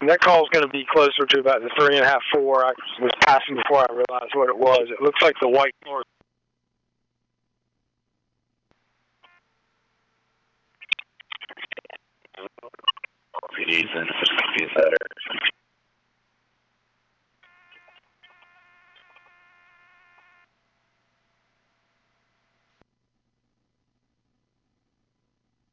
that call's going to be closer to about the 3.5, 4. I was passing before I realized what it was. It looks like the white north. Ethan, be better.